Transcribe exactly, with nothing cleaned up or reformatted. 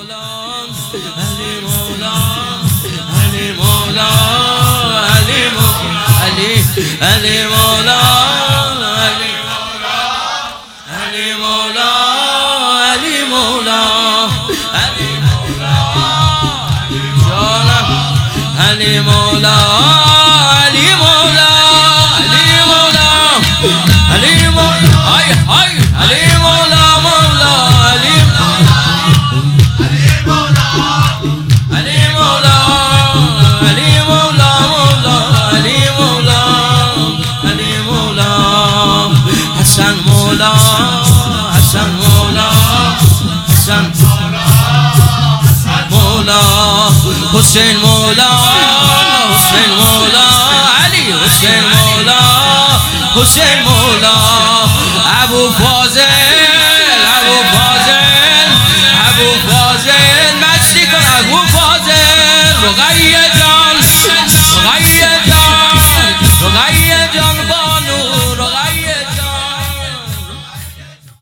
علی مولا علی مولا علی مولا علی علی مولا علی علی مولا علی مولا علی مولا جانم علی مولا علی مولا علی مولا علی مولا های های علی مولا مولا علی علی مولا علی مولا علی مولا مولا علی مولا علی مولا حسن مولا حسن مولا حسن مولا حسین مولا حسین مولا علی حسین مولا حسین مولا ابو فاضل ابو فاضل ابو فاضل مستی کن ابو فاضل رقیه جان رقیه